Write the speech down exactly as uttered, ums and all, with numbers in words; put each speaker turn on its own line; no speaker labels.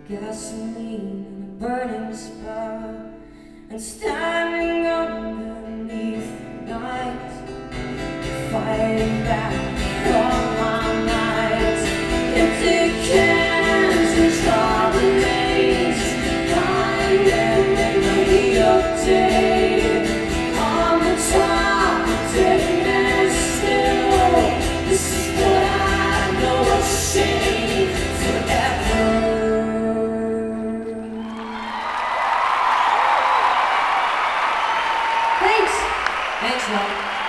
gasoline in a burning spot, and standing underneath the night, fighting back all my nights. Empty cans and troubled names, lying there in the heat of day. On the top of deadness still, this is what I know of shame forever. Thanks. Thanks, love.